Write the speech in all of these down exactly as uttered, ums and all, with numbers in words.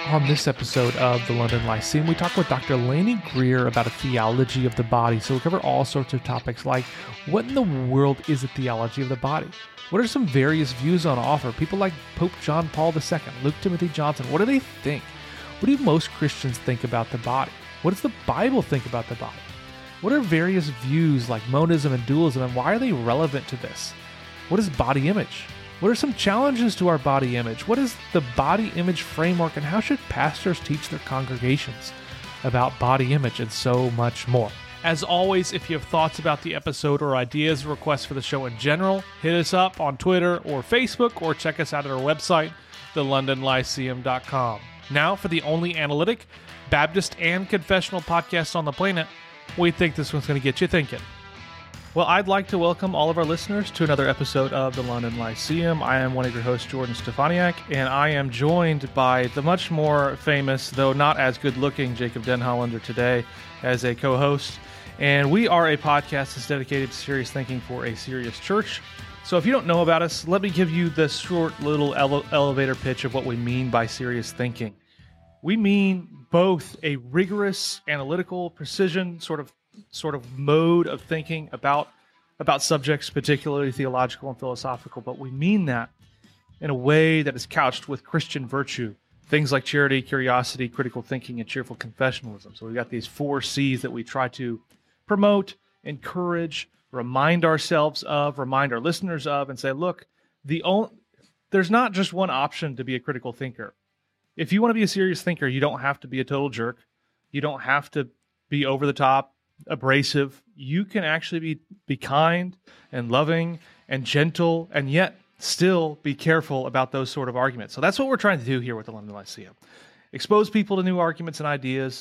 On this episode of the London Lyceum, we talk with Doctor Lainey Greer about a theology of the body. So we cover all sorts of topics like, what in the world is a theology of the body? What are some various views on offer? People like Pope John Paul the Second, Luke Timothy Johnson, what do they think? What do most Christians think about the body? What does the Bible think about the body? What are various views like monism and dualism, and why are they relevant to this? What is body image? What are some challenges to our body image? What is the body image framework, and how should pastors teach their congregations about body image, and so much more? As always, if you have thoughts about the episode or ideas or requests for the show in general, hit us up on Twitter or Facebook, or check us out at our website, the london lyceum dot com. Now for the only analytic, Baptist, and confessional podcast on the planet, we think this one's going to get you thinking. Well, I'd like to welcome all of our listeners to another episode of the London Lyceum. I am one of your hosts, Jordan Stefaniak, and I am joined by the much more famous, though not as good-looking, Jacob Denhollander today as a co-host. And we are a podcast that's dedicated to serious thinking for a serious church. So if you don't know about us, let me give you the short little ele- elevator pitch of what we mean by serious thinking. We mean both a rigorous, analytical, precision sort of sort of mode of thinking about about subjects, particularly theological and philosophical, but we mean that in a way that is couched with Christian virtue, things like charity, curiosity, critical thinking, and cheerful confessionalism. So we've got these four C's that we try to promote, encourage, remind ourselves of, remind our listeners of, and say, look, the only, there's not just one option to be a critical thinker. If you want to be a serious thinker, you don't have to be a total jerk. You don't have to be over the top, abrasive. You can actually be, be kind and loving and gentle, and yet still be careful about those sort of arguments. So that's what we're trying to do here with the London Lyceum. Expose people to new arguments and ideas,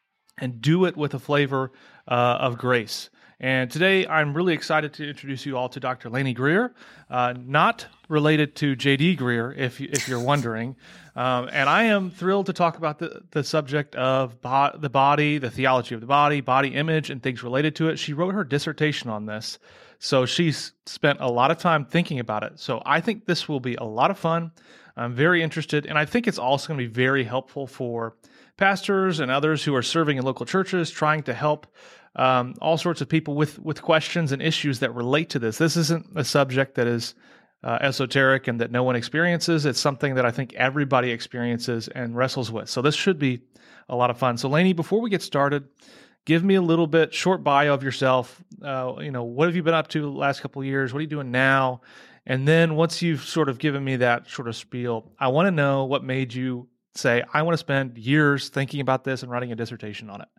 and do it with a flavor uh, of grace. And today, I'm really excited to introduce you all to Doctor Lainey Greer, uh, not related to J D Greer, if, if you're wondering. Um, and I am thrilled to talk about the, the subject of bo- the body, the theology of the body, body image, and things related to it. She wrote her dissertation on this, so she's spent a lot of time thinking about it. So I think this will be a lot of fun. I'm very interested, and I think it's also going to be very helpful for pastors and others who are serving in local churches, trying to help um, all sorts of people with, with questions and issues that relate to this. This isn't a subject that is uh, esoteric and that no one experiences. It's something that I think everybody experiences and wrestles with. So this should be a lot of fun. So Lainey, before we get started, give me a little bit short bio of yourself. Uh, you know, what have you been up to the last couple of years? What are you doing now? And then once you've sort of given me that sort of spiel, I want to know what made you say, I want to spend years thinking about this and writing a dissertation on it.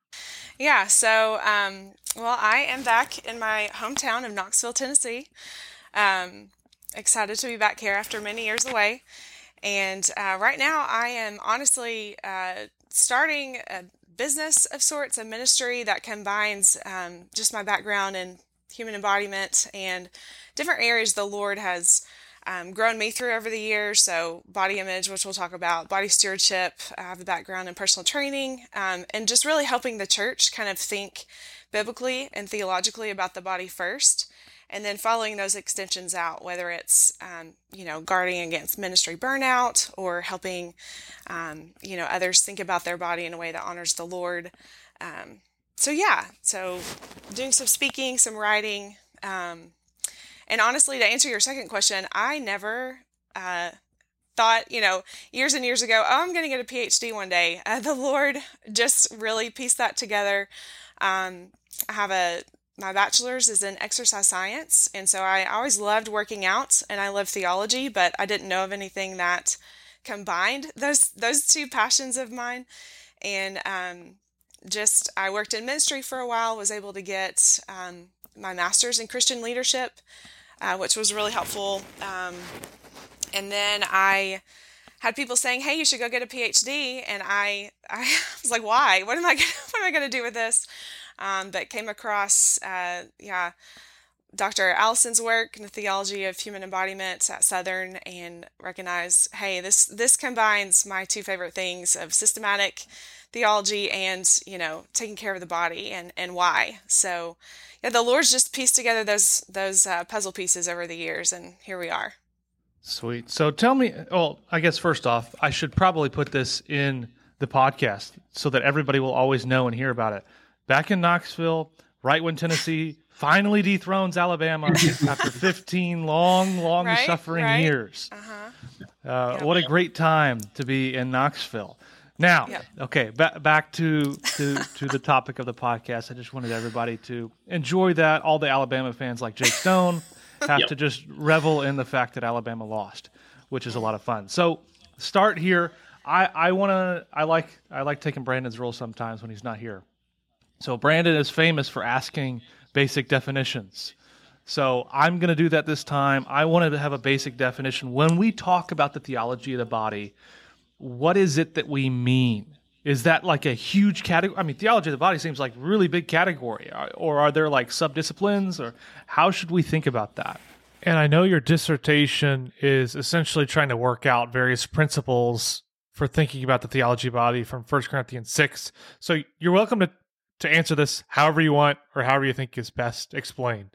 Yeah, so, um, well, I am back in my hometown of Knoxville, Tennessee. Um, excited to be back here after many years away. And uh, right now I am honestly uh, starting a business of sorts, a ministry that combines um, just my background in human embodiment and different areas the Lord has Um, grown me through over the years. So body image, which we'll talk about, body stewardship. I have a background in personal training, um, and just really helping the church kind of think biblically and theologically about the body first, and then following those extensions out, whether it's, um, you know, guarding against ministry burnout, or helping, um, you know, others think about their body in a way that honors the Lord. Um, so yeah, so doing some speaking, some writing, um, And honestly, to answer your second question, I never uh, thought, you know, years and years ago, oh, I'm going to get a P H D one day. Uh, the Lord just really pieced that together. Um, I have a, my bachelor's is in exercise science. And so I always loved working out, and I love theology, but I didn't know of anything that combined those, those two passions of mine. And um, just, I worked in ministry for a while, was able to get um, my master's in Christian leadership, Uh, which was really helpful. Um, and then I had people saying, "Hey, you should go get a P H D." And I, I was like, "Why? What am I gonna, what am I going to do with this?" Um, but came across, uh, yeah, Doctor Allison's work in the theology of human embodiment at Southern, and recognized, hey, this this combines my two favorite things of systematic theology and, you know, taking care of the body, and and why. So yeah, the Lord's just pieced together those those uh, puzzle pieces over the years, and here we are. Sweet. So tell me, well, I guess first off, I should probably put this in the podcast so that everybody will always know and hear about it. Back in Knoxville, right when Tennessee finally dethrones Alabama after fifteen long, long Right, suffering right. years. Uh-huh. Uh, Yep. What a great time to be in Knoxville. Now, Yep. okay, ba- back to, to to the topic of the podcast. I just wanted everybody to enjoy that. All the Alabama fans like Jake Stone have Yep. to just revel in the fact that Alabama lost, which is a lot of fun. So start here. I, I want to. I like I like taking Brandon's role sometimes when he's not here. So Brandon is famous for asking basic definitions. So I'm going to do that this time. I wanted to have a basic definition. When we talk about the theology of the body, what is it that we mean? Is that like a huge category? I mean, theology of the body seems like a really big category. Or are there like subdisciplines? Or how should we think about that? And I know your dissertation is essentially trying to work out various principles for thinking about the theology of the body from First Corinthians six. So you're welcome to, to answer this however you want or however you think is best explained.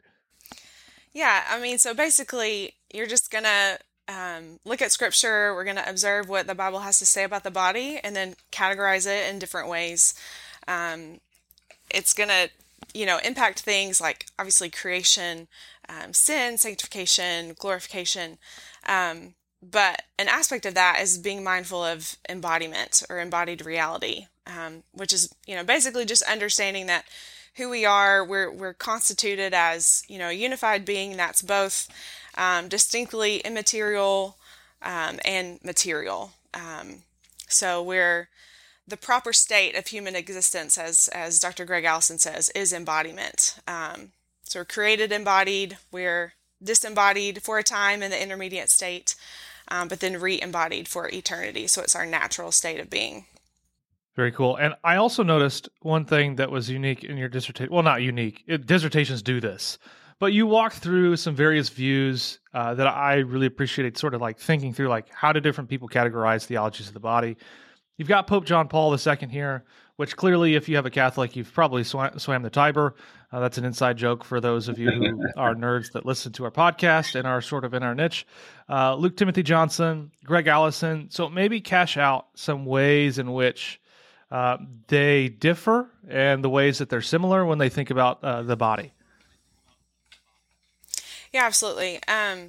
Yeah, I mean, so basically, you're just going to um, look at scripture. We're going to observe what the Bible has to say about the body and then categorize it in different ways. Um, it's going to, you know, impact things like obviously creation, um, sin, sanctification, glorification. Um, but an aspect of that is being mindful of embodiment or embodied reality, um, which is, you know, basically just understanding that who we are, we're we're constituted as, you know, a unified being that's both um, distinctly immaterial um, and material. Um, so we're the proper state of human existence, as as Doctor Greg Allison says, is embodiment. Um, so we're created embodied, we're disembodied for a time in the intermediate state, um, but then re-embodied for eternity. So it's our natural state of being. Very cool. And I also noticed one thing that was unique in your dissertation. Well, not unique. It, dissertations do this. But you walked through some various views uh, that I really appreciated, sort of like thinking through, like, how do different people categorize theologies of the body? You've got Pope John Paul the Second here, which clearly, if you have a Catholic, you've probably sw- swam the Tiber. Uh, that's an inside joke for those of you who are nerds that listen to our podcast and are sort of in our niche. Uh, Luke Timothy Johnson, Greg Allison. So maybe cash out some ways in which Uh, they differ and the ways that they're similar when they think about uh, the body. Yeah, absolutely. Um,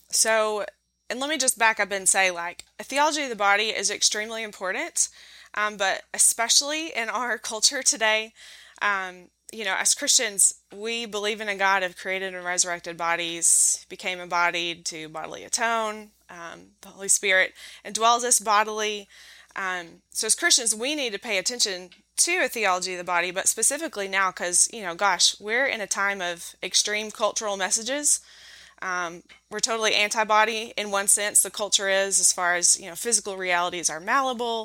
so, and let me just back up and say, like, a theology of the body is extremely important, um, but especially in our culture today, um, you know, as Christians, we believe in a God of created and resurrected bodies, became embodied to bodily atone, um, the Holy Spirit, and dwells us bodily. Um, so as Christians, we need to pay attention to a theology of the body, but specifically now because, you know, gosh, we're in a time of extreme cultural messages. Um, we're totally anti-body in one sense, the culture is, as far as, you know, physical realities are malleable.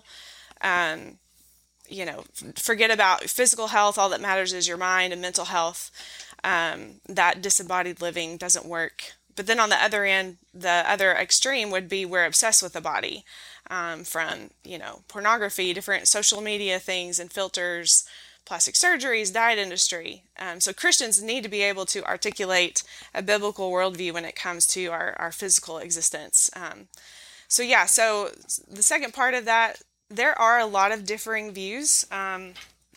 Um, you know, forget about physical health. All that matters is your mind and mental health. Um, that disembodied living doesn't work. But then on the other end, the other extreme would be we're obsessed with the body. Um, from, you know, pornography, different social media things and filters, plastic surgeries, diet industry. Um, so Christians need to be able to articulate a biblical worldview when it comes to our, our physical existence. Um, so yeah, so the second part of that, there are a lot of differing views um,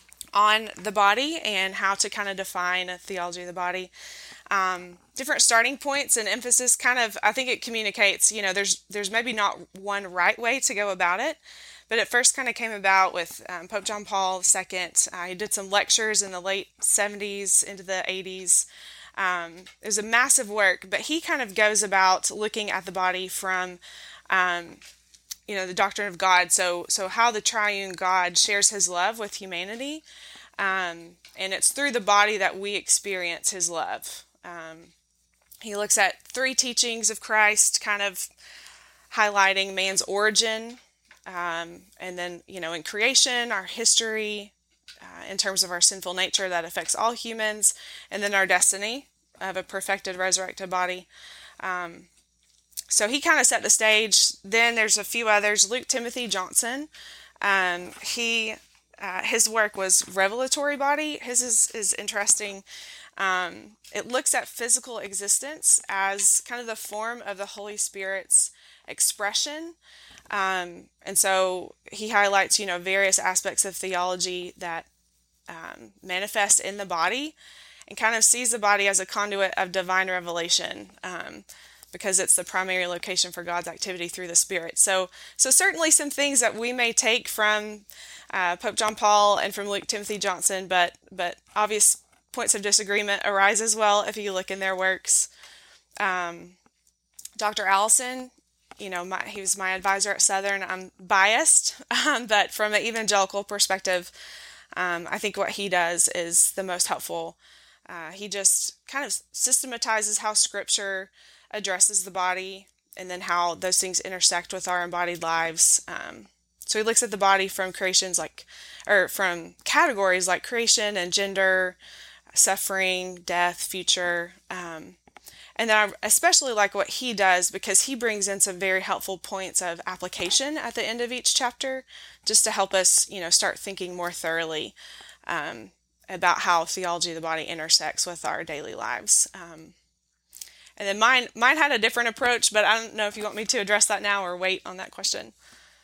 on the body and how to kind of define a theology of the body. Um, different starting points and emphasis kind of, I think it communicates, you know, there's there's maybe not one right way to go about it, but it first kind of came about with um, Pope John Paul the Second. Uh, he did some lectures in the late seventies into the eighties. Um, it was a massive work, but he kind of goes about looking at the body from, um, you know, the doctrine of God. So, so how the triune God shares his love with humanity. Um, and it's through the body that we experience his love. Um, he looks at three teachings of Christ, kind of highlighting man's origin, um, and then, you know, in creation, our history, uh, in terms of our sinful nature that affects all humans, and then our destiny of a perfected, resurrected body. Um, so he kind of set the stage. Then there's a few others. Luke Timothy Johnson, um, he, uh, his work was revelatory body. His is, is interesting. Um, it looks at physical existence as kind of the form of the Holy Spirit's expression. Um, and so he highlights, you know, various aspects of theology that um, manifest in the body, and kind of sees the body as a conduit of divine revelation, um, because it's the primary location for God's activity through the Spirit. So, so certainly some things that we may take from uh, Pope John Paul and from Luke Timothy Johnson, but but obvious points of disagreement arise as well if you look in their works. Um, Doctor Allison, you know, my, he was my advisor at Southern. I'm biased, um, but from an evangelical perspective, um, I think what he does is the most helpful. Uh, he just kind of systematizes how Scripture addresses the body, and then how those things intersect with our embodied lives. Um, so he looks at the body from creations like, or from categories like creation and gender, suffering, death, future. Um, and then I especially like what he does, because he brings in some very helpful points of application at the end of each chapter, just to help us, you know, start thinking more thoroughly um, about how theology of the body intersects with our daily lives. Um, and then mine, mine had a different approach, but I don't know if you want me to address that now or wait on that question.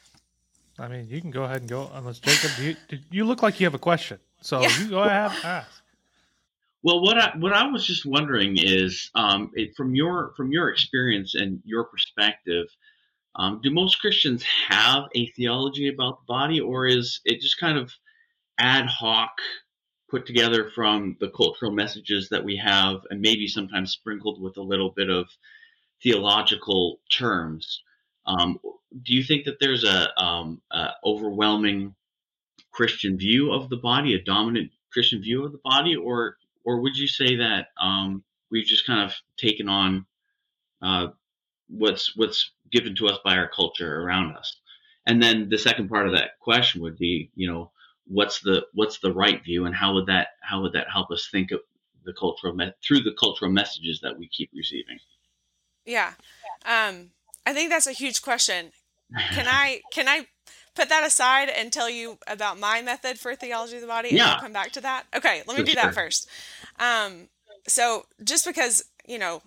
I mean, you can go ahead and go, unless Jacob, you, you look like you have a question, so yeah. You go ahead and ask. Well, what I what I was just wondering is, um, it, from your from your experience and your perspective, um, do most Christians have a theology about the body, or is it just kind of ad hoc, put together from the cultural messages that we have, and maybe sometimes sprinkled with a little bit of theological terms? Um, do you think that there's a, um, a overwhelming Christian view of the body, a dominant Christian view of the body, or or would you say that um, we've just kind of taken on uh, what's what's given to us by our culture around us? And then the second part of that question would be, you know, what's the what's the right view, and how would that how would that help us think of the cultural me- through the cultural messages that we keep receiving? Yeah, um, I think that's a huge question. Can I can I put that aside and tell you about my method for theology of the body, and Yeah. we'll come back to that? Okay, let me For do sure. that first. Um, so just because, you know,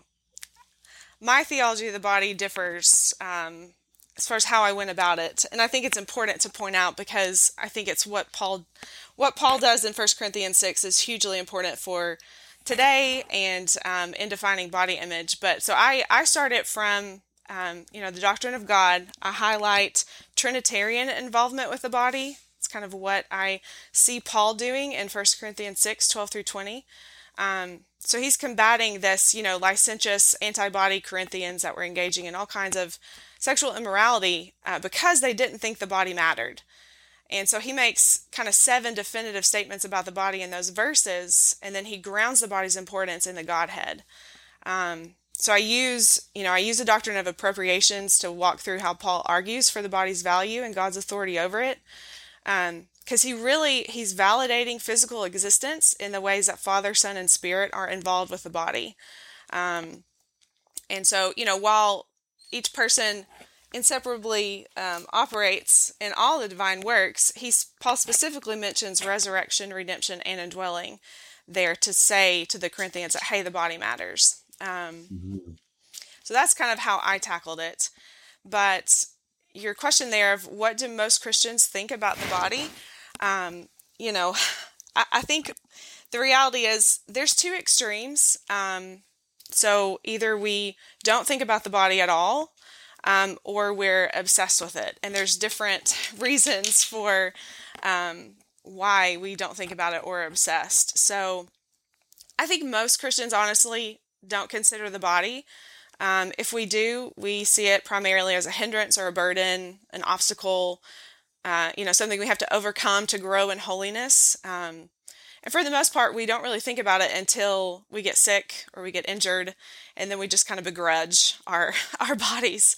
my theology of the body differs um, as far as how I went about it, and I think it's important to point out, because I think it's what Paul what Paul does in First Corinthians six is hugely important for today and um, in defining body image. But so I I start it from um, you know, the doctrine of God. I highlight Trinitarian involvement with the body. It's kind of what I see Paul doing in First Corinthians six, twelve through twenty. Um, so he's combating this, you know, licentious anti-body Corinthians that were engaging in all kinds of sexual immorality uh, because they didn't think the body mattered. And so he makes kind of seven definitive statements about the body in those verses, and then he grounds the body's importance in the Godhead. Um, so I use, you know, I use the doctrine of appropriations to walk through how Paul argues for the body's value and God's authority over it. Um, because he really, he's validating physical existence in the ways that Father, Son, and Spirit are involved with the body. Um, and so, you know, while each person inseparably um, operates in all the divine works, he's, Paul specifically mentions resurrection, redemption, and indwelling there to say to the Corinthians that, hey, the body matters. Um, Mm-hmm. So that's kind of how I tackled it. But your question there of what do most Christians think about the body? Um, you know, I, I think the reality is there's two extremes. Um, so either we don't think about the body at all, um, or we're obsessed with it. And there's different reasons for um, why we don't think about it or are obsessed. So I think most Christians honestly don't consider the body. Um, if we do, we see it primarily as a hindrance or a burden, an obstacle, uh, you know, something we have to overcome to grow in holiness. Um, and for the most part, we don't really think about it until we get sick or we get injured, and then we just kind of begrudge our our bodies.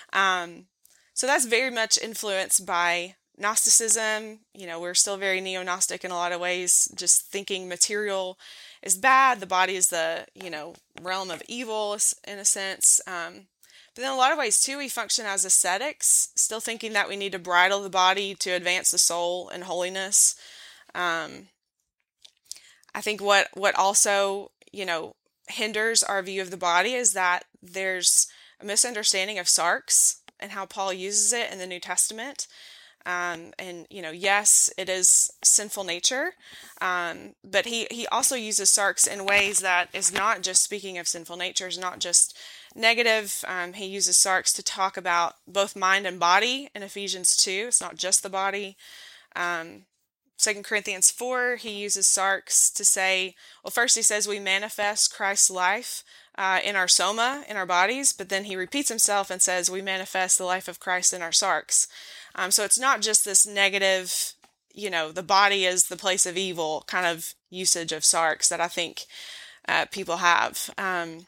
Um, so that's very much influenced by Gnosticism. You know, we're still very neo-Gnostic in a lot of ways, just thinking material is bad, the body is the, you know, realm of evil in a sense. Um, but then in a lot of ways too, we function as ascetics, still thinking that we need to bridle the body to advance the soul and holiness. Um, I think what, what also, you know, hinders our view of the body is that there's a misunderstanding of sarx and how Paul uses it in the New Testament. Um, and, you know, yes, it is sinful nature, um, but he, he also uses sarx in ways that is not just speaking of sinful nature, is not just negative. Um, he uses sarx to talk about both mind and body in Ephesians two. It's not just the body. Um, Second Corinthians four, he uses sarx to say, well, first he says we manifest Christ's life uh, in our soma, in our bodies, but then he repeats himself and says we manifest the life of Christ in our sarx. Um, so it's not just this negative, you know, the body is the place of evil kind of usage of sarx that I think uh, people have. Um,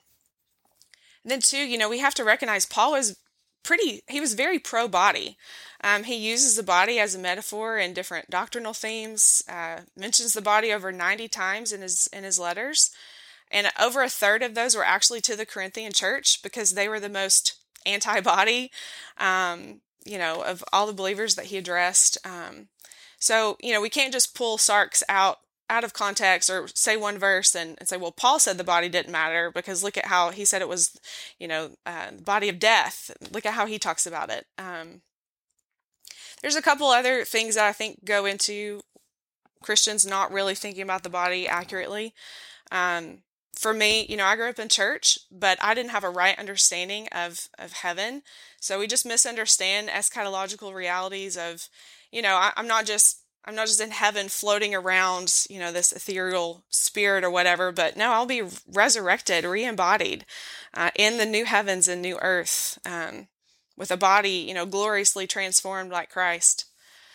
then too, you know, we have to recognize Paul was pretty, he was very pro-body. Um, he uses the body as a metaphor in different doctrinal themes, uh, mentions the body over ninety times in his in his letters. And over a third of those were actually to the Corinthian church because they were the most anti-body, um, you know, of all the believers that he addressed. Um, so, you know, we can't just pull sarx out out of context or say one verse and, and say, well, Paul said the body didn't matter because look at how he said it was, you know, uh, the body of death. Look at how he talks about it. Um, there's a couple other things that I think go into Christians not really thinking about the body accurately. Um, for me, you know, I grew up in church, but I didn't have a right understanding of, of heaven. So we just misunderstand eschatological realities of, you know, I, I'm not just I'm not just in heaven floating around, you know, this ethereal spirit or whatever, but no, I'll be resurrected, re-embodied uh, in the new heavens and new earth um, with a body, you know, gloriously transformed like Christ.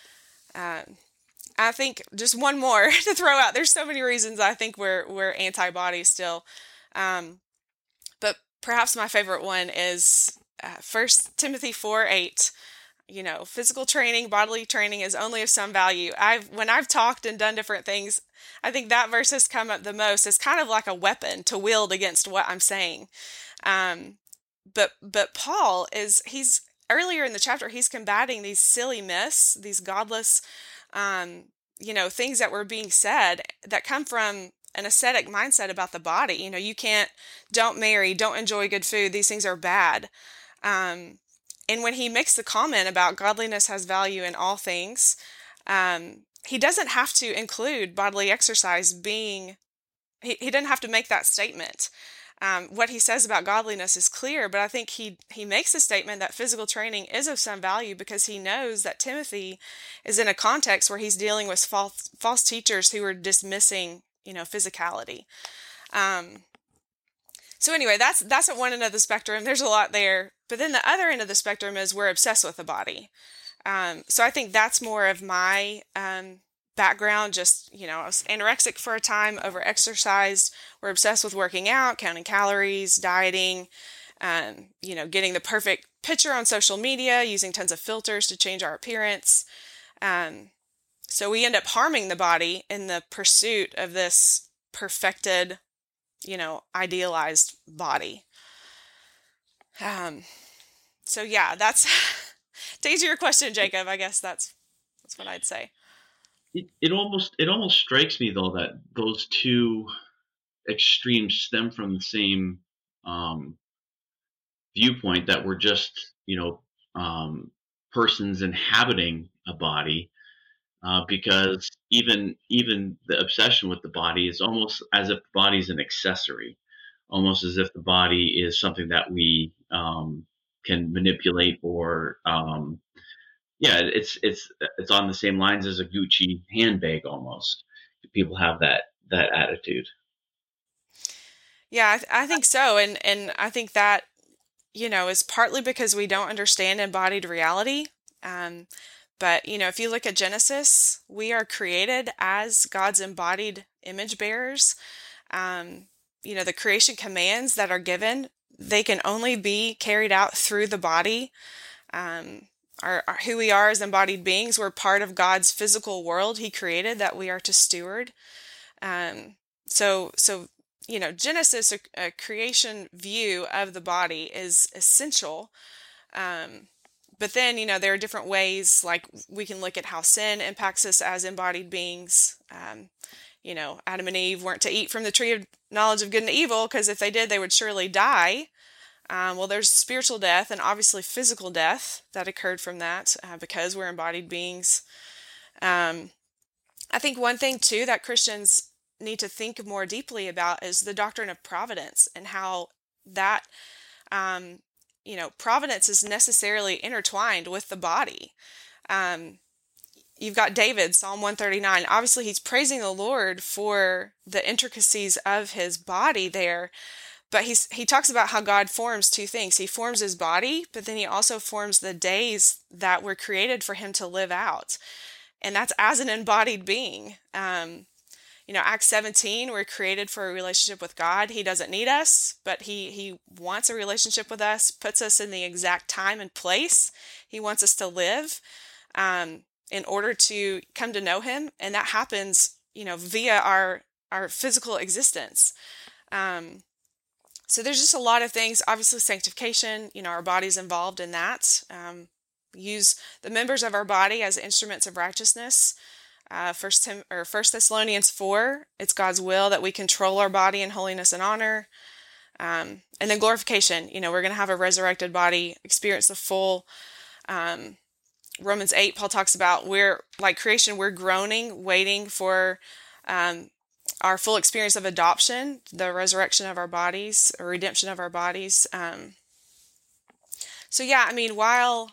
Um, I think just one more to throw out. There's so many reasons I think we're we're anti-body still, um, but perhaps my favorite one is uh, First Timothy four eight. You know, physical training, bodily training is only of some value. I've when I've talked and done different things, I think that verse has come up the most. It's kind of like a weapon to wield against what I'm saying. Um, but but Paul is he's earlier in the chapter he's combating these silly myths, these godless, um, you know, things that were being said that come from an ascetic mindset about the body. You know, you can't, don't marry, don't enjoy good food. These things are bad. Um, And when he makes the comment about godliness has value in all things, um, he doesn't have to include bodily exercise being, he, he doesn't have to make that statement. Um, what he says about godliness is clear, but I think he, he makes the statement that physical training is of some value because he knows that Timothy is in a context where he's dealing with false, false teachers who are dismissing, you know, physicality. Um, So anyway, that's that's at one end of the spectrum. There's a lot there. But then the other end of the spectrum is we're obsessed with the body. Um, so I think that's more of my um, background. Just, you know, I was anorexic for a time, over-exercised. We're obsessed with working out, counting calories, dieting, um, you know, getting the perfect picture on social media, using tons of filters to change our appearance. Um, so we end up harming the body in the pursuit of this perfected, you know, idealized body. Um, so yeah, that's, to answer your question, Jacob, I guess that's, that's what I'd say. It, it almost, it almost strikes me though that those two extremes stem from the same, um, viewpoint, that we're just, you know, um, persons inhabiting a body. Uh, because even even the obsession with the body is almost as if the body is an accessory, almost as if the body is something that we um, can manipulate or um, yeah, it's it's it's on the same lines as a Gucci handbag almost. People have that that attitude. Yeah, I, th- I think so, and and I think that, you know, is partly because we don't understand embodied reality. Um, But, you know, if you look at Genesis, we are created as God's embodied image bearers. Um, you know, the creation commands that are given, they can only be carried out through the body. Um, our, our, who we are as embodied beings, we're part of God's physical world he created that we are to steward. Um, so, so, you know, Genesis, a, a creation view of the body is essential. Um, But then, you know, there are different ways, like we can look at how sin impacts us as embodied beings. Um, you know, Adam and Eve weren't to eat from the tree of knowledge of good and evil, because if they did, they would surely die. Um, well, there's spiritual death and obviously physical death that occurred from that uh, because we're embodied beings. Um, I think one thing, too, that Christians need to think more deeply about is the doctrine of providence, and how that, um, you know, providence is necessarily intertwined with the body. Um, you've got David, Psalm one thirty-nine. Obviously, he's praising the Lord for the intricacies of his body there. But he's, he talks about how God forms two things. He forms his body, but then he also forms the days that were created for him to live out. And that's as an embodied being. Um, you know, Acts seventeen, we're created for a relationship with God. He doesn't need us, but he, he wants a relationship with us, puts us in the exact time and place he wants us to live um, in order to come to know him. And that happens, you know, via our, our physical existence. Um, So there's just a lot of things. Obviously, sanctification, you know, our body's involved in that. Um, use the members of our body as instruments of righteousness. Uh, First Tim or First Thessalonians four, it's God's will that we control our body in holiness and honor. Um, and then glorification, you know, we're going to have a resurrected body, experience the full. Um, Romans eight, Paul talks about we're like creation, we're groaning, waiting for. Um, Our full experience of adoption, the resurrection of our bodies, or redemption of our bodies. Um, so yeah, I mean, while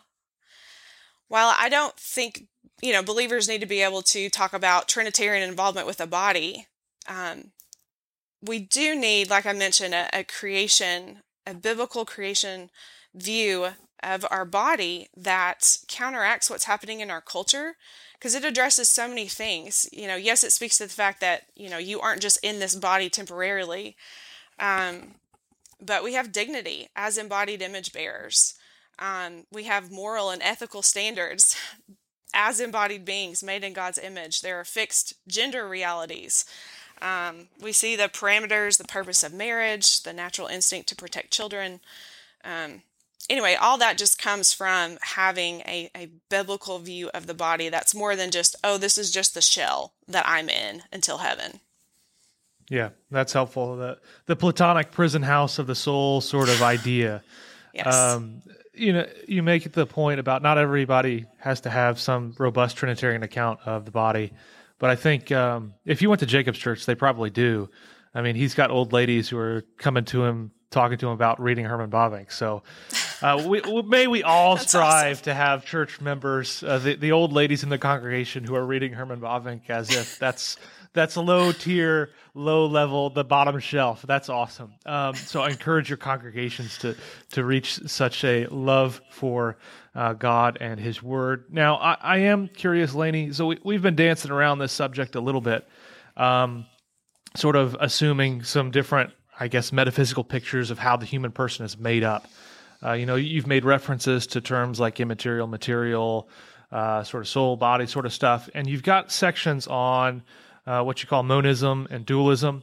while I don't think, you know, believers need to be able to talk about Trinitarian involvement with the body, um, we do need, like I mentioned, a, a creation, a biblical creation view of our body that counteracts what's happening in our culture. Because it addresses so many things. You know, yes, it speaks to the fact that, you know, you aren't just in this body temporarily, um, but we have dignity as embodied image bearers. Um, we have moral and ethical standards as embodied beings made in God's image. There are fixed gender realities. Um, we see the parameters, the purpose of marriage, the natural instinct to protect children. Um, Anyway, all that just comes from having a, a biblical view of the body that's more than just, oh, this is just the shell that I'm in until heaven. Yeah, that's helpful. The the Platonic prison house of the soul sort of idea. Yes. Um, you know, you make the point about not everybody has to have some robust Trinitarian account of the body, but I think um, if you went to Jacob's church, they probably do. I mean, he's got old ladies who are coming to him, talking to him about reading Herman Bavinck. So uh, we, we, may we all strive awesome. to have church members, uh, the, the old ladies in the congregation who are reading Herman Bavinck as if that's that's a low tier, low level, the bottom shelf. That's awesome. Um, so I encourage your congregations to to reach such a love for uh, God and His Word. Now, I, I am curious, Lainey. So we, we've been dancing around this subject a little bit, um, sort of assuming some different, I guess, metaphysical pictures of how the human person is made up. Uh, you know, you've made references to terms like immaterial, material, uh, sort of soul, body sort of stuff. And you've got sections on uh, what you call monism and dualism.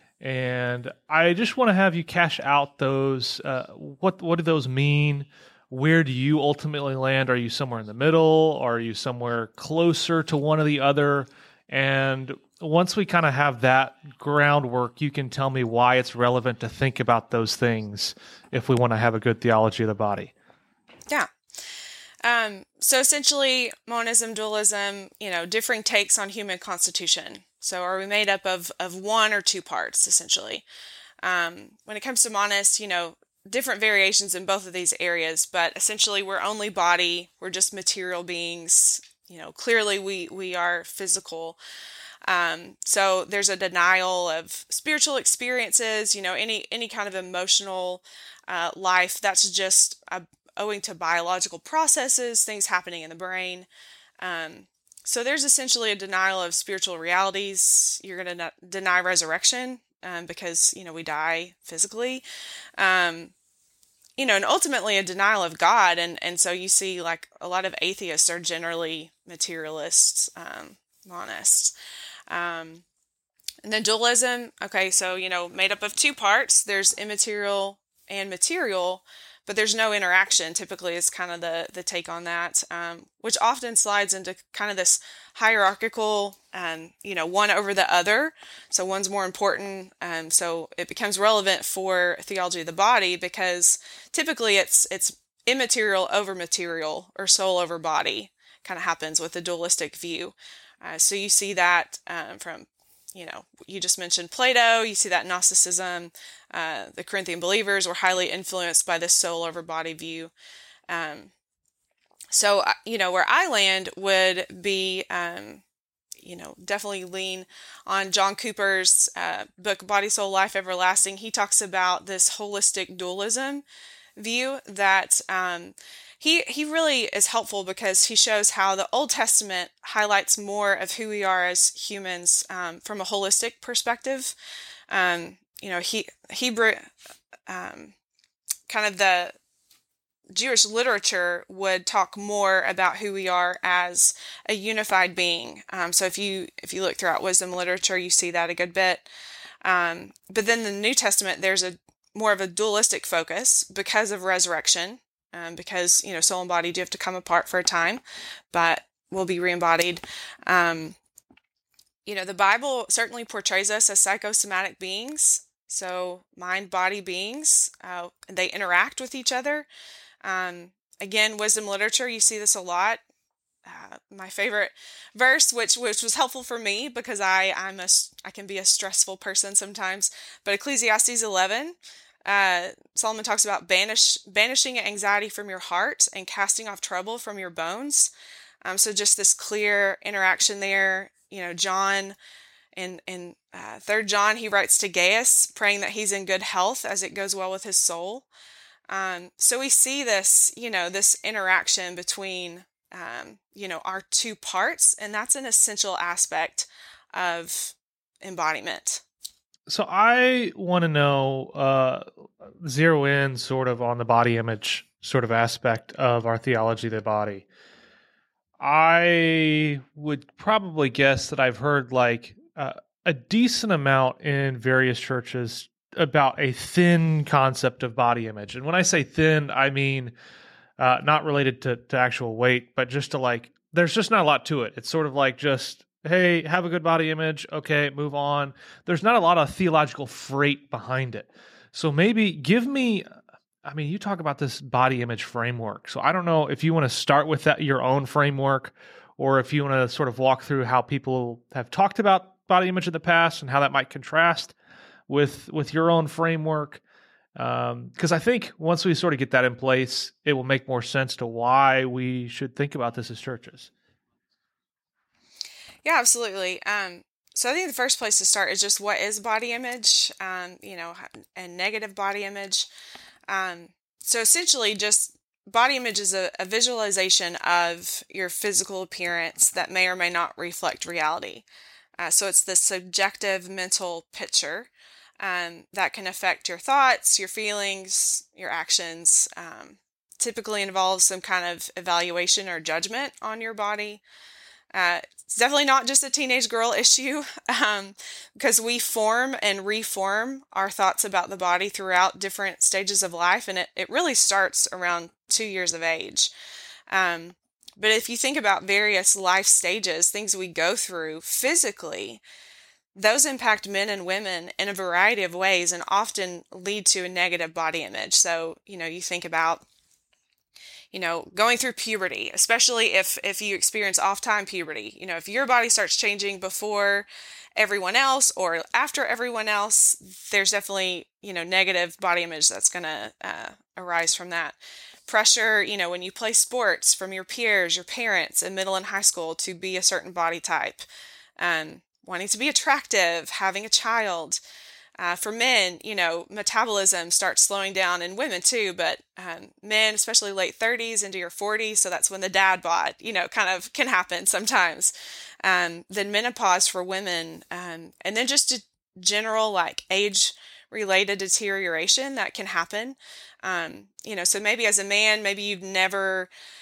And I just want to have you cash out those. Uh, what what do those mean? Where do you ultimately land? Are you somewhere in the middle? Are you somewhere closer to one or the other? And once we kind of have that groundwork, you can tell me why it's relevant to think about those things if we want to have a good theology of the body. Yeah. Um, so essentially, monism, dualism, you know, differing takes on human constitution. So are we made up of, of one or two parts, essentially? Um, when it comes to monists, you know, different variations in both of these areas, but essentially we're only body, we're just material beings. You know, clearly we, we are physical. Um, so there's a denial of spiritual experiences, you know, any, any kind of emotional uh, life that's just uh, owing to biological processes, things happening in the brain. Um, so there's essentially a denial of spiritual realities. You're going to deny resurrection um, because, you know, we die physically. Um, you know, and ultimately a denial of God. And, and so you see like a lot of atheists are generally materialists, um, monists. Um, and then dualism, okay, so, you know, made up of two parts. There's immaterial and material, but there's no interaction. Typically, is kind of the the take on that, um, which often slides into kind of this hierarchical, um, you know, one over the other. So one's more important. Um, so it becomes relevant for theology of the body because typically it's it's immaterial over material or soul over body. Kind of happens with the dualistic view. Uh, so you see that um, from, you know, you just mentioned Plato, you see that in Gnosticism. Uh, the Corinthian believers were highly influenced by this soul over body view. Um, so, you know, where I land would be, um, you know, definitely lean on John Cooper's uh, book, Body, Soul, Life, Everlasting. He talks about this holistic dualism view that um, He he really is helpful because he shows how the Old Testament highlights more of who we are as humans um, from a holistic perspective. Um, you know, he Hebrew, um, kind of the Jewish literature would talk more about who we are as a unified being. Um, so if you if you look throughout wisdom literature, you see that a good bit. Um, but then the New Testament, there's a more of a dualistic focus because of resurrection. Um, because, you know, soul and body do have to come apart for a time, but will be re-embodied. Um, you know, the Bible certainly portrays us as psychosomatic beings. So mind, body beings, uh, they interact with each other. Um, again, wisdom literature, you see this a lot. Uh, my favorite verse, which which was helpful for me because I I'm a I can be a stressful person sometimes. But Ecclesiastes eleven. Uh, Solomon talks about banish, banishing anxiety from your heart and casting off trouble from your bones. Um, so just this clear interaction there. You know, John in in uh, Third John, he writes to Gaius, praying that he's in good health as it goes well with his soul. Um, so we see this, you know, this interaction between um, you know, our two parts, and that's an essential aspect of embodiment. So I want to know, uh, zero in sort of on the body image sort of aspect of our theology of the body. I would probably guess that I've heard like uh, a decent amount in various churches about a thin concept of body image. And when I say thin, I mean uh, not related to, to actual weight, but just to like, there's just not a lot to it. It's sort of like just, hey, have a good body image. Okay, move on. There's not a lot of theological freight behind it. So maybe give me, I mean, you talk about this body image framework. So I don't know if you want to start with that, your own framework, or if you want to sort of walk through how people have talked about body image in the past and how that might contrast with, with your own framework. Um, because I think once we sort of get that in place, it will make more sense to why we should think about this as churches. Yeah, absolutely. Um, so I think the first place to start is just what is body image, um, you know, and negative body image. Um, so essentially just body image is a, a visualization of your physical appearance that may or may not reflect reality. Uh, so it's this subjective mental picture um, that can affect your thoughts, your feelings, your actions. Um, typically involves some kind of evaluation or judgment on your body. Uh, it's definitely not just a teenage girl issue, um, because we form and reform our thoughts about the body throughout different stages of life, and it, it really starts around two years of age. Um, but if you think about various life stages, things we go through physically, those impact men and women in a variety of ways and often lead to a negative body image. So, you know, you think about you know, going through puberty, especially if, if you experience off-time puberty, you know, if your body starts changing before everyone else or after everyone else, there's definitely, you know, negative body image that's going to uh, arise from that. Pressure, you know, when you play sports from your peers, your parents in middle and high school to be a certain body type, um, wanting to be attractive, having a child. Uh, for men, you know, metabolism starts slowing down, and women too, but um, men, especially late thirties into your forties, so that's when the dad bod, you know, kind of can happen sometimes. Um, then menopause for women, um, and then just a general like age-related deterioration that can happen. Um, you know, so maybe as a man, maybe you've never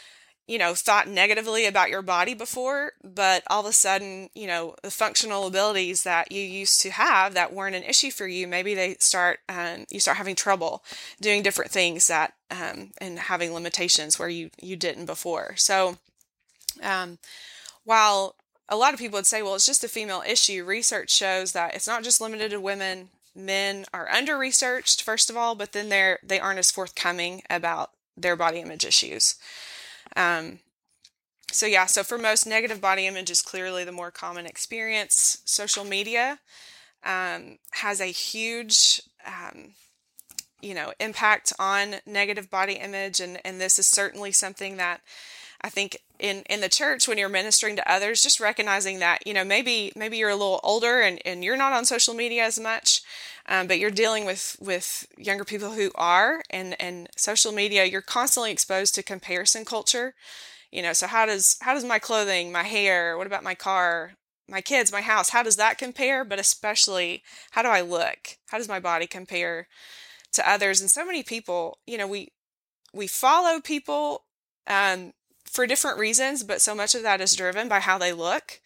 you know, thought negatively about your body before, but all of a sudden, you know, the functional abilities that you used to have that weren't an issue for you, maybe they start, um, you start having trouble doing different things that, um, and having limitations where you, you didn't before. So, um, while a lot of people would say, well, it's just a female issue, research shows that it's not just limited to women. Men are under-researched, first of all, but then they're, they aren't as forthcoming about their body image issues. Um, so yeah, so for most, negative body image is clearly the more common experience. Social media, um, has a huge, um, you know, impact on negative body image. And, and this is certainly something that I think in, in the church, when you're ministering to others, just recognizing that, you know, maybe, maybe you're a little older and, and you're not on social media as much, um, but you're dealing with, with younger people who are, and, and social media, you're constantly exposed to comparison culture. You know, so how does, how does my clothing, my hair, what about my car, my kids, my house, how does that compare? But especially, how do I look? How does my body compare to others? And so many people, you know, we, we follow people, um, for different reasons, but so much of that is driven by how they look.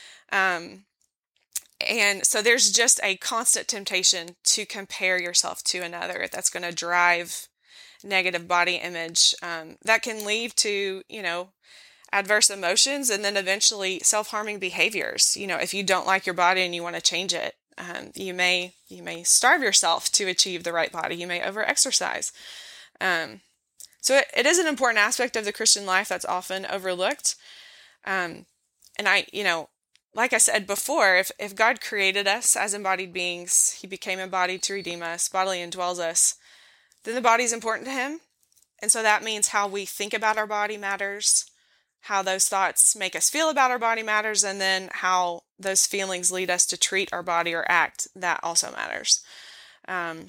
Um, and so there's just a constant temptation to compare yourself to another that's going to drive negative body image. Um, that can lead to, you know, adverse emotions and then eventually self-harming behaviors. You know, if you don't like your body and you want to change it, um, you may, you may starve yourself to achieve the right body. You may over-exercise. Um, So it, it is an important aspect of the Christian life that's often overlooked. Um, and I, you know, like I said before, if, if God created us as embodied beings, he became embodied to redeem us, bodily indwells us, then the body is important to him. And so that means how we think about our body matters, how those thoughts make us feel about our body matters, and then how those feelings lead us to treat our body or act, that also matters. Um,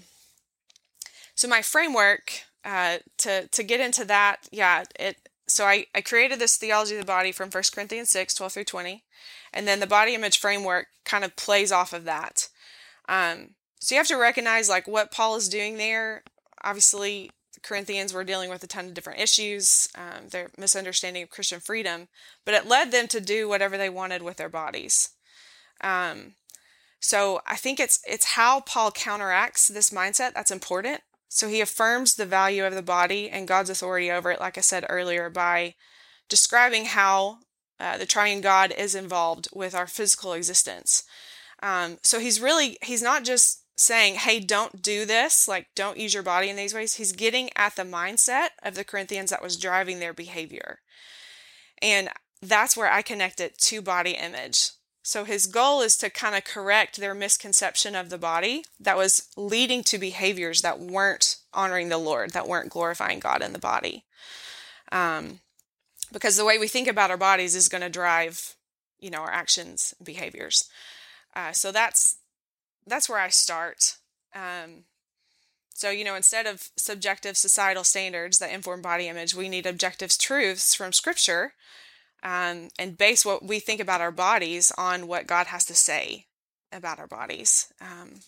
so my framework... Uh, to, to get into that, yeah, it, so I, I created this theology of the body from First Corinthians six, twelve through twenty, and then the body image framework kind of plays off of that. Um, so you have to recognize, like, what Paul is doing there. Obviously, the Corinthians were dealing with a ton of different issues, um, their misunderstanding of Christian freedom, but it led them to do whatever they wanted with their bodies. Um, so I think it's, it's how Paul counteracts this mindset that's important. So he affirms the value of the body and God's authority over it, like I said earlier, by describing how uh, the triune God is involved with our physical existence. Um, so he's really, he's not just saying, hey, don't do this, like, don't use your body in these ways. He's getting at the mindset of the Corinthians that was driving their behavior. And that's where I connect it to body image. So his goal is to kind of correct their misconception of the body that was leading to behaviors that weren't honoring the Lord, that weren't glorifying God in the body. Um, because the way we think about our bodies is going to drive, you know, our actions and behaviors. Uh, so that's, that's where I start. Um, so, you know, instead of subjective societal standards that inform body image, we need objective truths from Scripture. Um, and base what we think about our bodies on what God has to say about our bodies. Um,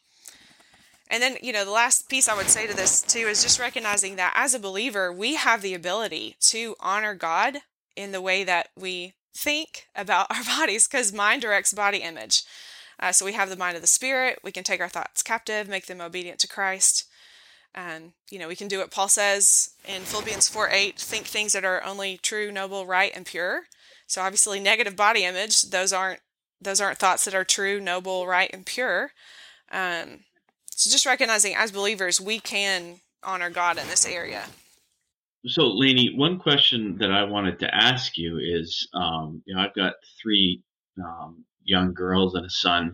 and then, you know, the last piece I would say to this too is just recognizing that as a believer, we have the ability to honor God in the way that we think about our bodies, because mind directs body image. Uh, so we have the mind of the Spirit. We can take our thoughts captive, make them obedient to Christ. And, you know, we can do what Paul says in Philippians four eight, think things that are only true, noble, right, and pure. So obviously negative body image, those aren't, those aren't thoughts that are true, noble, right, and pure. Um, so just recognizing as believers, we can honor God in this area. So Lainey, one question that I wanted to ask you is, um, you know, I've got three um, young girls and a son,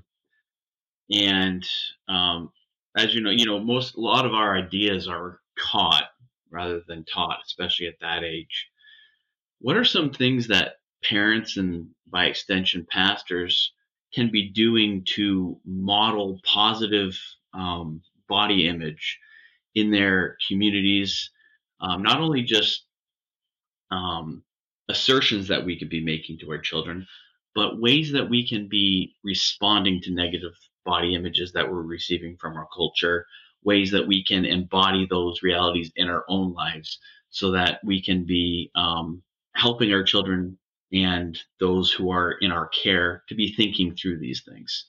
and um, as you know, you know, most, a lot of our ideas are caught rather than taught, especially at that age. What are some things that parents and by extension pastors can be doing to model positive um, body image in their communities? Um, not only just um, assertions that we could be making to our children, but ways that we can be responding to negative body images that we're receiving from our culture, ways that we can embody those realities in our own lives so that we can be um, helping our children and those who are in our care to be thinking through these things?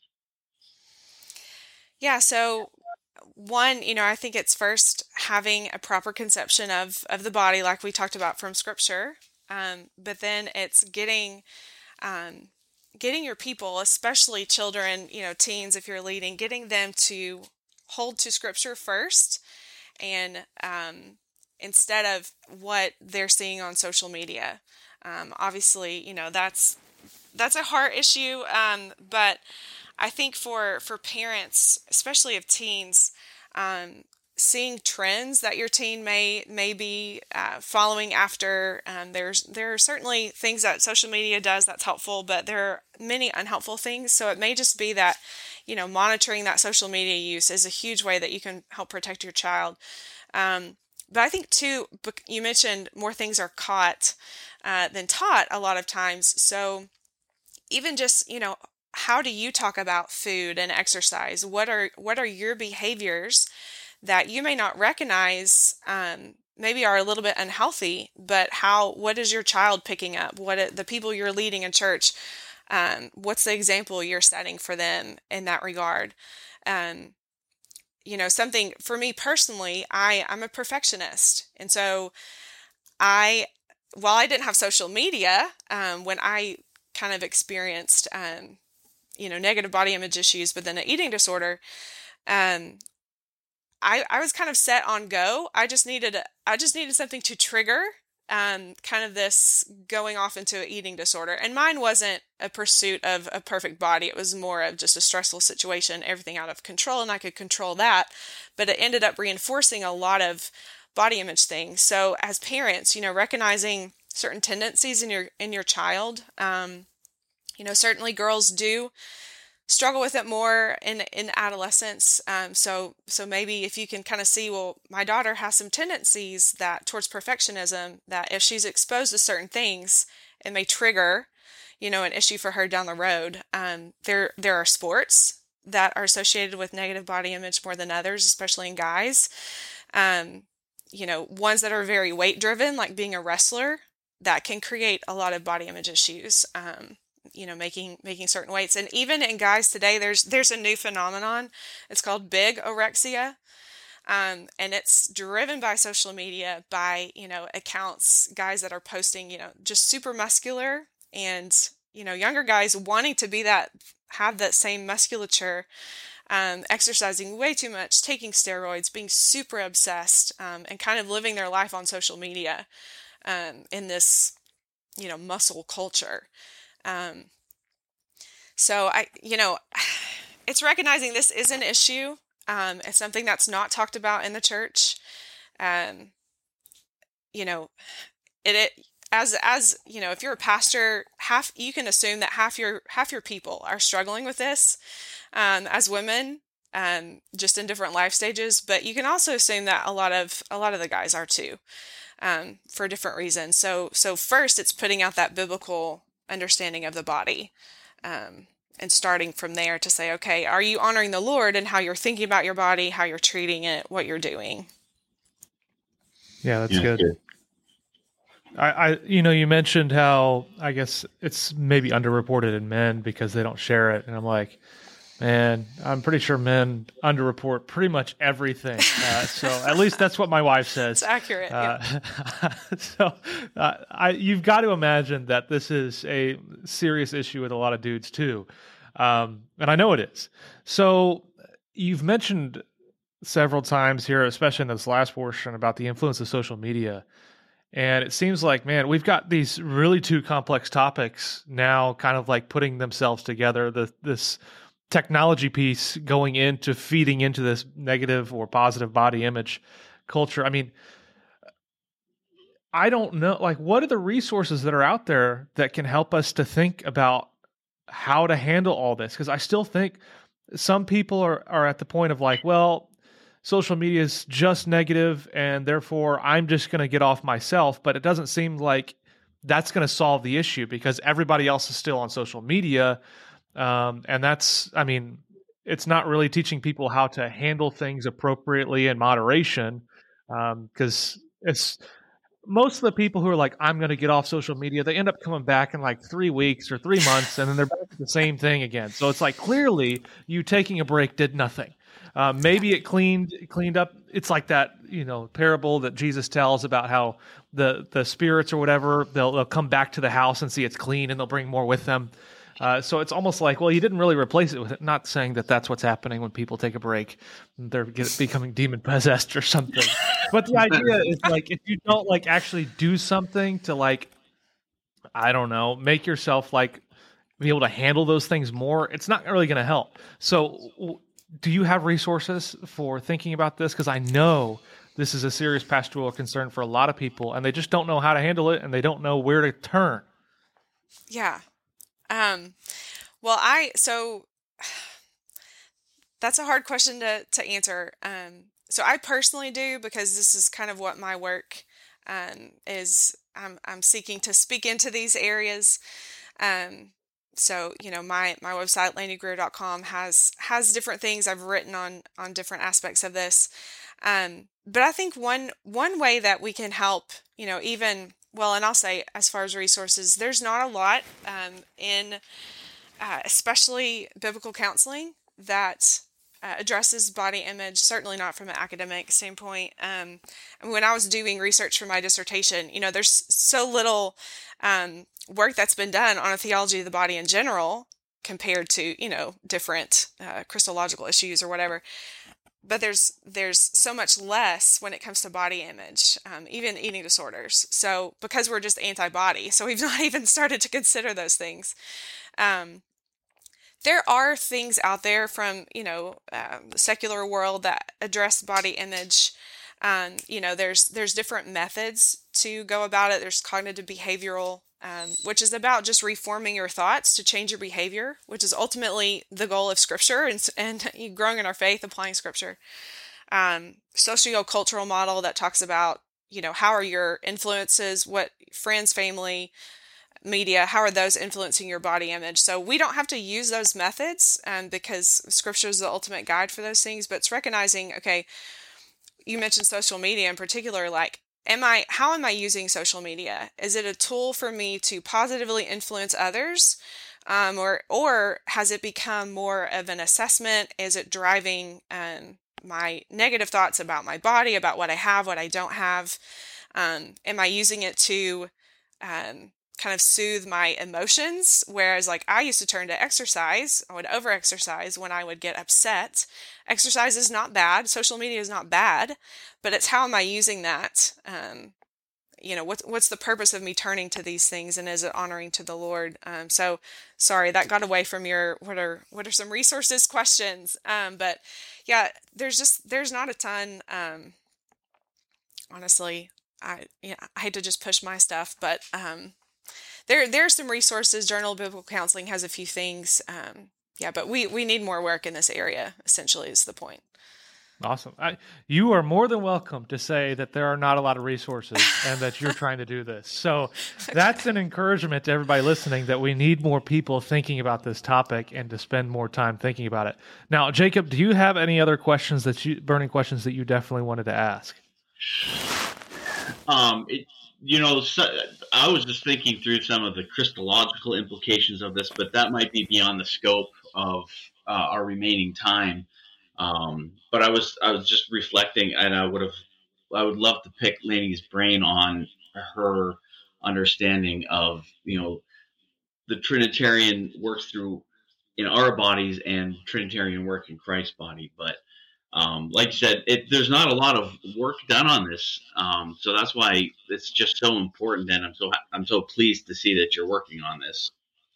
Yeah, so one, you know, I think it's first having a proper conception of of the body, like we talked about from Scripture. Um, but then it's getting um, getting your people, especially children, you know, teens, if you're leading, getting them to hold to Scripture first, and um, instead of what they're seeing on social media. Um, obviously, you know, that's that's a heart issue, um, but I think for for parents, especially of teens, um, seeing trends that your teen may may be uh, following after. Um, there's there are certainly things that social media does that's helpful, but there are many unhelpful things. So it may just be that, you know, monitoring that social media use is a huge way that you can help protect your child. Um, but I think too, you mentioned more things are caught uh, than taught a lot of times. So even just, you know, how do you talk about food and exercise? What are what are your behaviors that you may not recognize, um, maybe are a little bit unhealthy, but how what is your child picking up? What are the people you're leading in church, um, what's the example you're setting for them in that regard? Um, you know, something for me personally, I I'm a perfectionist, and so I while I didn't have social media, um, when I kind of experienced um, you know, negative body image issues, but then an eating disorder, um, I, I was kind of set on go. I just needed, I just needed something to trigger, um, kind of this going off into an eating disorder. And mine wasn't a pursuit of a perfect body. It was more of just a stressful situation, everything out of control, and I could control that. But it ended up reinforcing a lot of body image things. So as parents, you know, recognizing certain tendencies in your, in your child, um, you know, certainly girls do struggle with it more in in adolescence. Um, so so maybe if you can kind of see, well, my daughter has some tendencies that towards perfectionism, that if she's exposed to certain things, it may trigger, you know, an issue for her down the road. Um, there there are sports that are associated with negative body image more than others, especially in guys. Um, you know, ones that are very weight driven, like being a wrestler, that can create a lot of body image issues. Um, you know, making making certain weights. And even in guys today, there's there's a new phenomenon. It's called bigorexia. Um, and it's driven by social media, by, you know, accounts, guys that are posting, you know, just super muscular, and, you know, younger guys wanting to be that, have that same musculature, um, exercising way too much, taking steroids, being super obsessed, um, and kind of living their life on social media, um, in this, you know, muscle culture. Um, so I, you know, it's recognizing this is an issue. Um, it's something that's not talked about in the church. Um, you know, it, it, as, as, you know, if you're a pastor, half, you can assume that half your, half your people are struggling with this, um, as women, um, just in different life stages, but you can also assume that a lot of, a lot of the guys are too, um, for different reasons. So, so first it's putting out that biblical understanding of the body, um, and starting from there to say, okay, are you honoring the Lord in how you're thinking about your body, how you're treating it, what you're doing? Yeah, that's Yeah, good. good. I, I, you know, you mentioned how I guess it's maybe underreported in men because they don't share it, and I'm like, man, I'm pretty sure men underreport pretty much everything. Uh, so at least that's what my wife says. It's accurate. Uh, yeah. so uh, I, you've got to imagine that this is a serious issue with a lot of dudes too. Um, and I know it is. So you've mentioned several times here, especially in this last portion, about the influence of social media. And it seems like, man, we've got these really two complex topics now kind of like putting themselves together. The, this technology piece going into feeding into this negative or positive body image culture. I mean, I don't know, like, what are the resources that are out there that can help us to think about how to handle all this? Because I still think some people are, are at the point of like, well, social media is just negative and therefore I'm just going to get off myself. But it doesn't seem like that's going to solve the issue because everybody else is still on social media. Um, and that's, I mean, it's not really teaching people how to handle things appropriately in moderation, because um, it's most of the people who are like, I'm going to get off social media, they end up coming back in like three weeks or three months, and then they're back to the same thing again. So it's like, clearly you taking a break did nothing. Uh, maybe it cleaned cleaned up. It's like that, you know, parable that Jesus tells about how the the spirits or whatever, they'll, they'll come back to the house and see it's clean, and they'll bring more with them. Uh, so it's almost like, well, you didn't really replace it with it. Not saying that that's what's happening when people take a break. They're get, becoming demon possessed or something. But the idea is like, if you don't like actually do something to like, I don't know, make yourself like be able to handle those things more, it's not really going to help. So w- do you have resources for thinking about this? Because I know this is a serious pastoral concern for a lot of people, and they just don't know how to handle it, and they don't know where to turn. Yeah. Um, well, I, so that's a hard question to, to answer. Um, so I personally do, because this is kind of what my work, um, is. I'm, I'm seeking to speak into these areas. Um, so, you know, my, my website, laney greer dot com has, has different things I've written on, on different aspects of this. Um, but I think one, one way that we can help, you know, even, well, and I'll say as far as resources, there's not a lot um, in uh, especially biblical counseling that uh, addresses body image, certainly not from an academic standpoint. Um, and when I was doing research for my dissertation, you know, there's so little um, work that's been done on a theology of the body in general compared to, you know, different uh, Christological issues or whatever. But there's there's so much less when it comes to body image, um, even eating disorders. So because we're just anti-body, so we've not even started to consider those things. Um, there are things out there from, you know, um, the secular world that address body image. Um, you know, there's there's different methods to go about it. There's cognitive behavioral, um, which is about just reforming your thoughts to change your behavior, which is ultimately the goal of Scripture and, and growing in our faith, applying Scripture. Um, socio-cultural model that talks about, you know, how are your influences, what friends, family, media, how are those influencing your body image? So we don't have to use those methods um, because Scripture is the ultimate guide for those things, but it's recognizing, okay, you mentioned social media in particular, like, am I, how am I using social media? Is it a tool for me to positively influence others? Um, or, or has it become more of an assessment? Is it driving um, my negative thoughts about my body, about what I have, what I don't have? Um, am I using it to um, kind of soothe my emotions? Whereas like I used to turn to exercise, I would over exercise when I would get upset. Exercise is not bad. Social media is not bad, but it's how am I using that? Um, you know, what's, what's the purpose of me turning to these things, and is it honoring to the Lord? Um, so sorry, that got away from your, what are, what are some resources questions? Um, but yeah, there's just, there's not a ton, um, honestly. I, yeah, I hate to just push my stuff, but, um, there, there's some resources. Journal of Biblical Counseling has a few things. Um, yeah, but we, we need more work in this area, essentially, is the point. Awesome. I, you are more than welcome to say that there are not a lot of resources and that you're trying to do this. So that's an encouragement to everybody listening that we need more people thinking about this topic and to spend more time thinking about it. Now, Jacob, do you have any other questions that you, burning questions that you definitely wanted to ask? Um, it, you know, so, I was just thinking through some of the Christological implications of this, but that might be beyond the scope of uh, our remaining time. Um, but I was I was just reflecting, and I would have I would love to pick Laney's brain on her understanding of, you know, the Trinitarian works through in our bodies and Trinitarian work in Christ's body. But um, like you said, it, there's not a lot of work done on this, um, so that's why it's just so important. And I'm so I'm so pleased to see that you're working on this.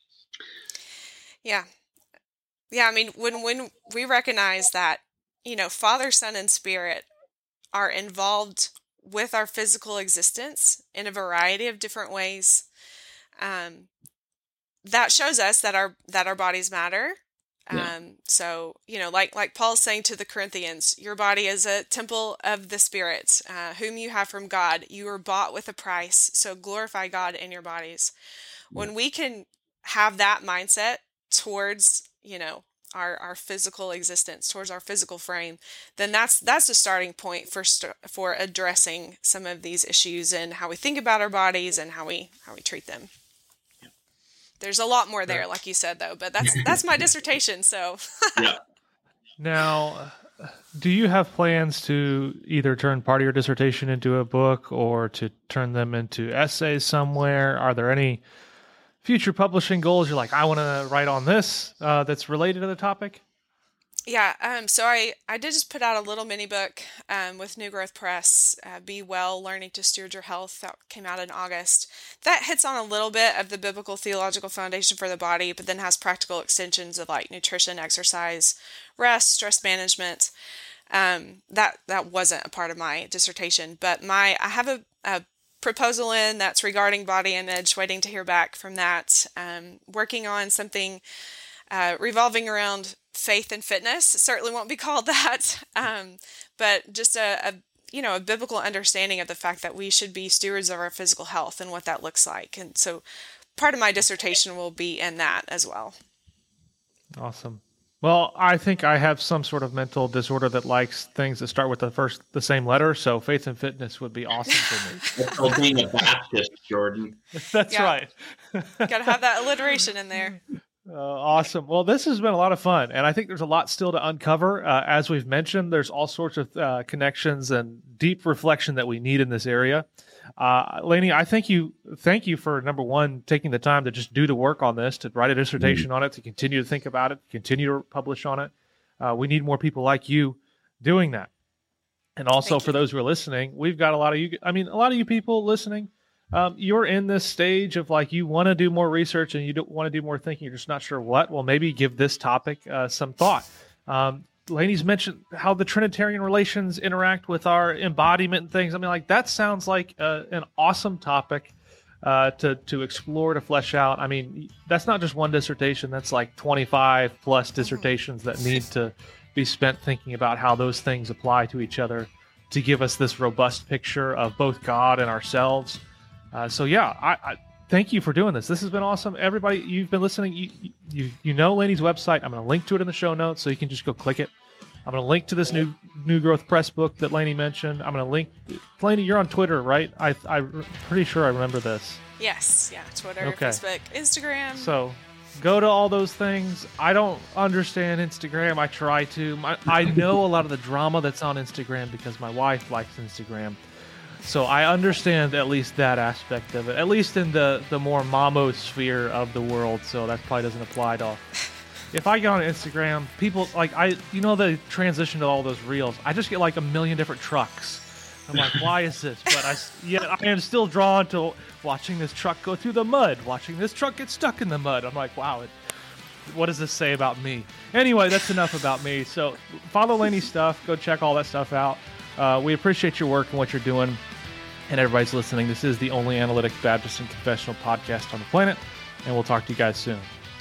Yeah. Yeah, I mean, when when we recognize that, you know, Father, Son, and Spirit are involved with our physical existence in a variety of different ways, um, that shows us that our that our bodies matter. Yeah. Um, so, you know, like like Paul's saying to the Corinthians, your body is a temple of the Spirit, uh, whom you have from God. You were bought with a price, so glorify God in your bodies. Yeah. When we can have that mindset towards, you know, our, our physical existence, towards our physical frame, then that's that's the starting point for st- for addressing some of these issues and how we think about our bodies and how we how we treat them. Yeah. There's a lot more there, like you said, though, but that's that's my dissertation. So yeah. Now, do you have plans to either turn part of your dissertation into a book or to turn them into essays somewhere? Are there any future publishing goals you're like, I want to write on this uh, that's related to the topic? Yeah, um, so I, I did just put out a little mini book um, with New Growth Press, uh, Be Well, Learning to Steward Your Health. That came out in August. That hits on a little bit of the biblical theological foundation for the body, but then has practical extensions of like nutrition, exercise, rest, stress management. Um, that that wasn't a part of my dissertation, but my I have a, a proposal in that's regarding body image, waiting to hear back from that. Um, working on something uh, revolving around faith and fitness. It certainly won't be called that, um, but just a, a you know a biblical understanding of the fact that we should be stewards of our physical health and what that looks like. And so, part of my dissertation will be in that as well. Awesome. Well, I think I have some sort of mental disorder that likes things that start with the first, the same letter. So faith and fitness would be awesome for me. That's called being a Baptist, Jordan. That's Yeah. right. Got to have that alliteration in there. Uh, awesome. Well, this has been a lot of fun, and I think there's a lot still to uncover. Uh, as we've mentioned, there's all sorts of uh, connections and deep reflection that we need in this area. Uh, Lainey, I thank you. Thank you for, number one, taking the time to just do the work on this, to write a dissertation mm-hmm. on it, to continue to think about it, continue to publish on it. Uh, we need more people like you doing that. And also Thank for you. those who are listening, we've got a lot of you. I mean, a lot of you people listening. Um, you're in this stage of like you want to do more research and you don't want to do more thinking. You're just not sure what. Well, maybe give this topic uh, some thought. Um, Lainey's mentioned how the Trinitarian relations interact with our embodiment and things. I mean, like that sounds like uh, an awesome topic uh, to to explore, to flesh out. I mean, that's not just one dissertation. That's like twenty-five plus dissertations that need to be spent thinking about how those things apply to each other to give us this robust picture of both God and ourselves. Uh, so yeah, I, I thank you for doing this. This has been awesome. Everybody, you've been listening. You you, you know Lainey's website. I'm going to link to it in the show notes so you can just go click it. I'm going to link to this new New Growth Press book that Lainey mentioned. I'm going to link. Lainey, you're on Twitter, right? I, I'm pretty sure I remember this. Yes, yeah, Twitter, Okay. Facebook, Instagram. So go to all those things. I don't understand Instagram. I try to. My, I know a lot of the drama that's on Instagram because my wife likes Instagram. So I understand at least that aspect of it, at least in the, the more mamo sphere of the world. So that probably doesn't apply to all. If I get on Instagram, people like I, you know, the transition to all those reels. I just get like a million different trucks. I'm like, why is this? But I, yet I am still drawn to watching this truck go through the mud, watching this truck get stuck in the mud. I'm like, wow, it, what does this say about me? Anyway, that's enough about me. So follow Lainey's stuff. Go check all that stuff out. Uh, we appreciate your work and what you're doing. And everybody's listening. This is the only analytic Baptist and confessional podcast on the planet. And we'll talk to you guys soon.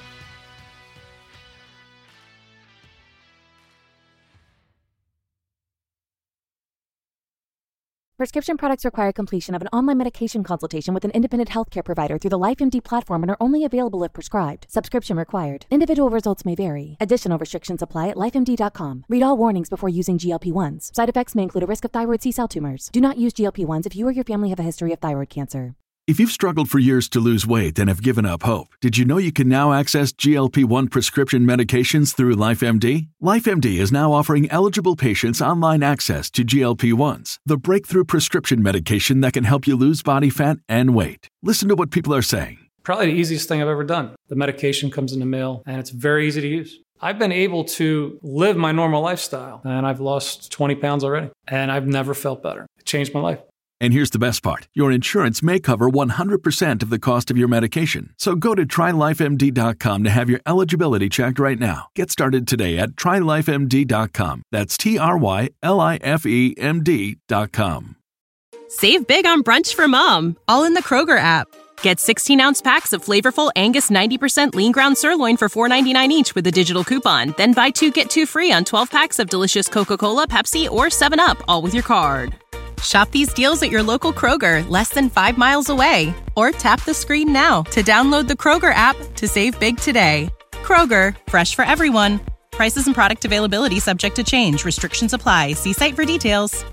Prescription products require completion of an online medication consultation with an independent healthcare provider through the LifeMD platform and are only available if prescribed. Subscription required. Individual results may vary. Additional restrictions apply at life M D dot com. Read all warnings before using G L P ones. Side effects may include a risk of thyroid C-cell tumors. Do not use G L P ones if you or your family have a history of thyroid cancer. If you've struggled for years to lose weight and have given up hope, did you know you can now access G L P one prescription medications through LifeMD? LifeMD is now offering eligible patients online access to G L P ones, the breakthrough prescription medication that can help you lose body fat and weight. Listen to what people are saying. Probably the easiest thing I've ever done. The medication comes in the mail, and it's very easy to use. I've been able to live my normal lifestyle, and I've lost twenty pounds already, and I've never felt better. It changed my life. And here's the best part. Your insurance may cover one hundred percent of the cost of your medication. So go to try life M D dot com to have your eligibility checked right now. Get started today at try life M D dot com. That's T R Y L I F E M D dot com. Save big on brunch for mom, all in the Kroger app. Get sixteen-ounce packs of flavorful Angus ninety percent lean ground sirloin for four ninety-nine each with a digital coupon. Then buy two, get two free on twelve packs of delicious Coca-Cola, Pepsi, or seven up, all with your card. Shop these deals at your local Kroger, less than five miles away. Or tap the screen now to download the Kroger app to save big today. Kroger, fresh for everyone. Prices and product availability subject to change. Restrictions apply. See site for details.